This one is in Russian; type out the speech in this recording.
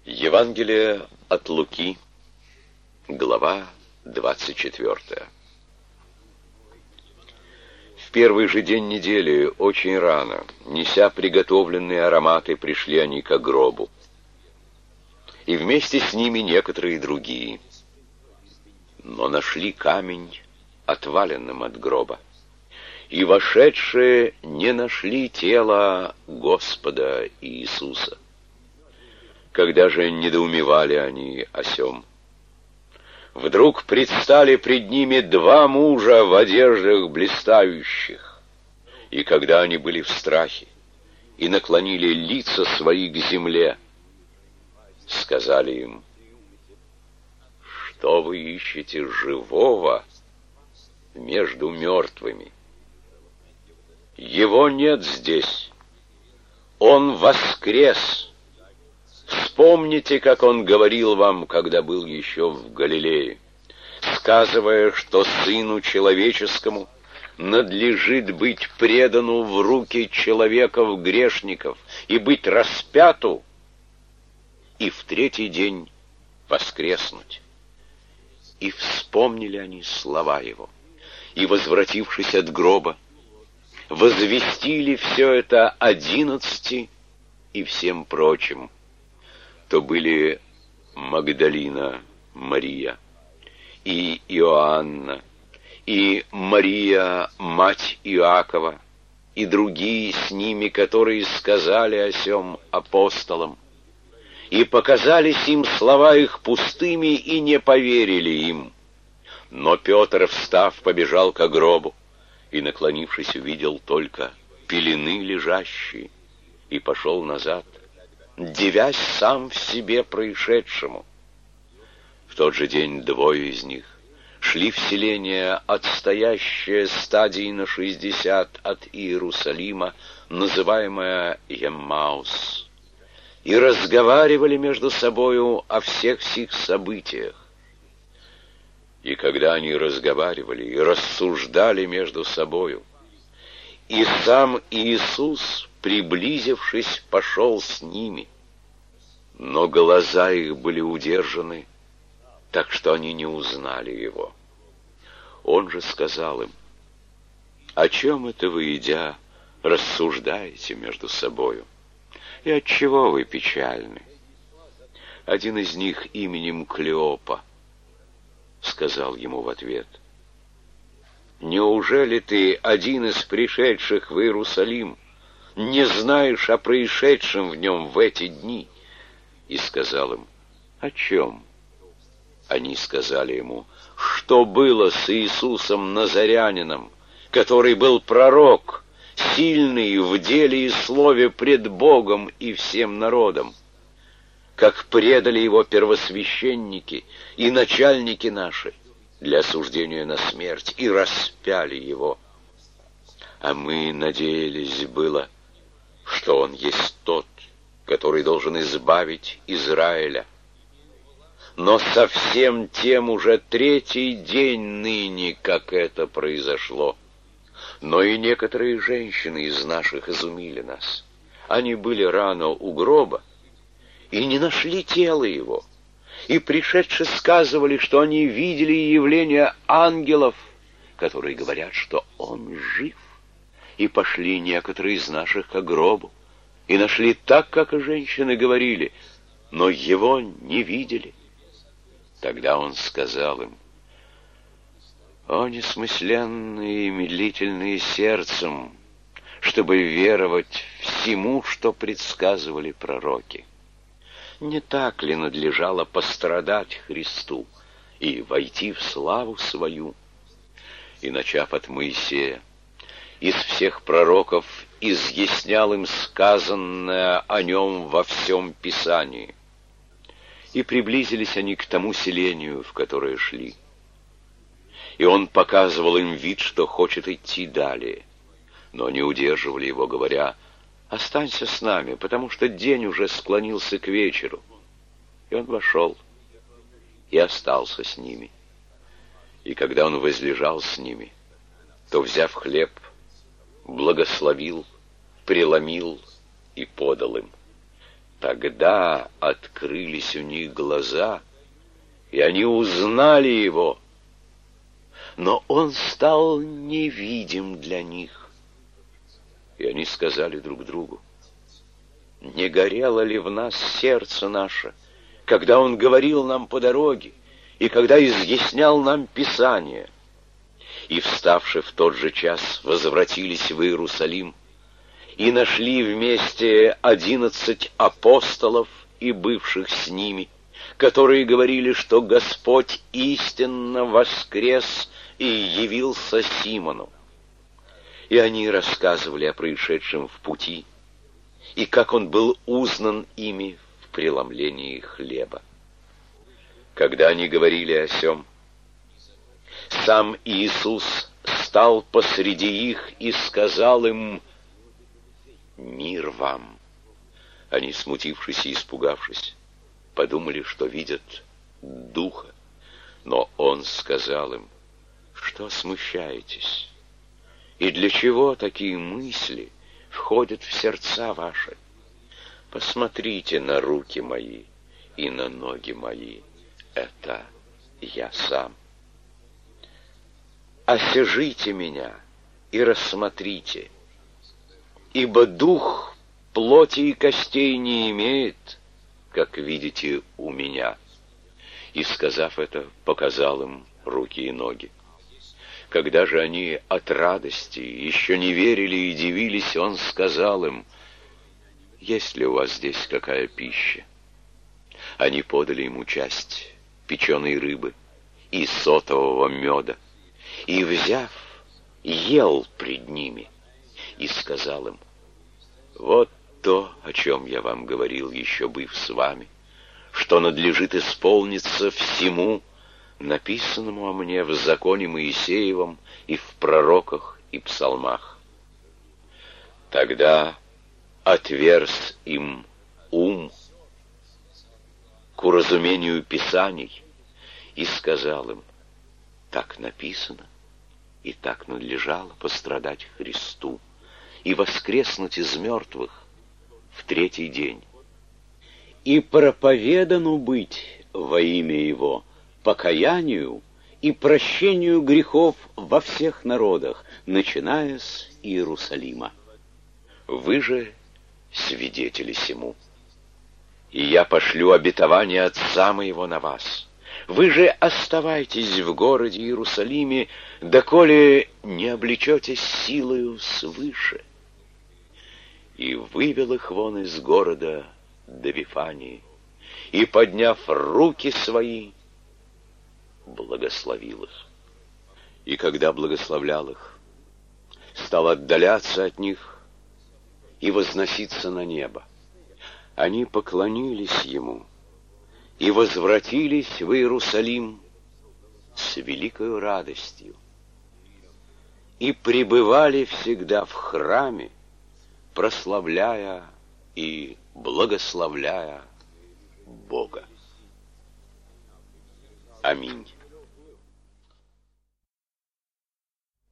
Евангелие от Луки, глава 24. В первый же день недели, очень рано, неся приготовленные ароматы, пришли они ко гробу. И вместе с ними некоторые другие. Но нашли камень отваленным от гроба. И вошедшие не нашли тела Господа Иисуса. Когда же недоумевали они о сем, вдруг предстали пред ними два мужа в одеждах блистающих. И когда они были в страхе и наклонили лица свои к земле, сказали им: что вы ищете живого между мертвыми? Его нет здесь, он воскрес. Вспомните, как он говорил вам, когда был еще в Галилее, сказывая, что Сыну Человеческому надлежит быть предану в руки человеков-грешников и быть распяту, и в третий день воскреснуть. И вспомнили они слова его, и, возвратившись от гроба, возвестили все это 11 и всем прочим. То были Магдалина Мария, и Иоанна, и Мария, мать Иакова, и другие с ними, которые сказали о сем апостолам. И показались им слова их пустыми, и не поверили им. Но Петр, встав, побежал ко гробу, и, наклонившись, увидел только пелены лежащие, и пошел назад, дивясь сам в себе происшедшему. В тот же день двое из них шли в селение, отстоящее стадии на 60 от Иерусалима, называемое Еммаус, и разговаривали между собою о всех сих событиях. И когда они разговаривали и рассуждали между собою, и сам Иисус, приблизившись, пошел с ними, но глаза их были удержаны, так что они не узнали его. Он же сказал им: о чем это вы, идя, рассуждаете между собою? И отчего вы печальны? Один из них именем Клеопа сказал ему в ответ: неужели ты, один из пришедших в Иерусалим, не знаешь о происшедшем в нем в эти дни? И сказал им: о чем? Они сказали ему: что было с Иисусом Назарянином, который был пророк, сильный в деле и слове пред Богом и всем народом, как предали его первосвященники и начальники наши для осуждения на смерть, и распяли его. А мы надеялись было, что он есть тот, который должен избавить Израиля. Но совсем тем уже третий день ныне, как это произошло. Но и некоторые женщины из наших изумили нас. Они были рано у гроба и не нашли тела его, и пришедшие сказывали, что они видели явление ангелов, которые говорят, что он жив. И пошли некоторые из наших ко гробу, и нашли так, как и женщины говорили, но его не видели. Тогда он сказал им: о несмысленные и медлительные сердцем, чтобы веровать всему, что предсказывали пророки. Не так ли надлежало пострадать Христу и войти в славу свою? И, начав от Моисея, из всех пророков изъяснял им сказанное о нем во всем Писании. И приблизились они к тому селению, в которое шли. И он показывал им вид, что хочет идти далее. Но они удерживали его, говоря: останься с нами, потому что день уже склонился к вечеру. И он вошел и остался с ними. И когда он возлежал с ними, то, взяв хлеб, благословил, преломил и подал им. Тогда открылись у них глаза, и они узнали его, но он стал невидим для них. И они сказали друг другу: не горело ли в нас сердце наше, когда он говорил нам по дороге, и когда изъяснял нам Писание? И, вставши в тот же час, возвратились в Иерусалим, и нашли вместе 11 апостолов и бывших с ними, которые говорили, что Господь истинно воскрес и явился Симону. И они рассказывали о происшедшем в пути, и как он был узнан ими в преломлении хлеба. Когда они говорили о сем, сам Иисус стал посреди их и сказал им: «Мир вам!» Они, смутившись и испугавшись, подумали, что видят духа. Но он сказал им: что смущаетесь? И для чего такие мысли входят в сердца ваши? Посмотрите на руки мои и на ноги мои. Это я сам. Осяжите меня и рассмотрите, ибо дух плоти и костей не имеет, как видите у меня». И, сказав это, показал им руки и ноги. Когда же они от радости еще не верили и дивились, он сказал им: «Есть ли у вас здесь какая пища?» Они подали ему часть печеной рыбы и сотового меда, и, взяв, ел пред ними, и сказал им: «Вот то, о чем я вам говорил, еще быв с вами, что надлежит исполниться всему, написанному о мне в законе Моисеевом и в пророках и псалмах». Тогда отверз им ум к уразумению Писаний и сказал им: так написано, и так надлежало пострадать Христу и воскреснуть из мертвых в 3-й день, и проповедану быть во имя Его покаянию и прощению грехов во всех народах, начиная с Иерусалима. Вы же свидетели сему. И я пошлю обетование Отца моего на вас. Вы же оставайтесь в городе Иерусалиме, доколе не облечетесь силою свыше. И вывел их вон из города до Вифании, и, подняв руки свои, благословил их. И когда благословлял их, стал отдаляться от них и возноситься на небо. Они поклонились ему и возвратились в Иерусалим с великою радостью и пребывали всегда в храме, прославляя и благословляя Бога. Аминь.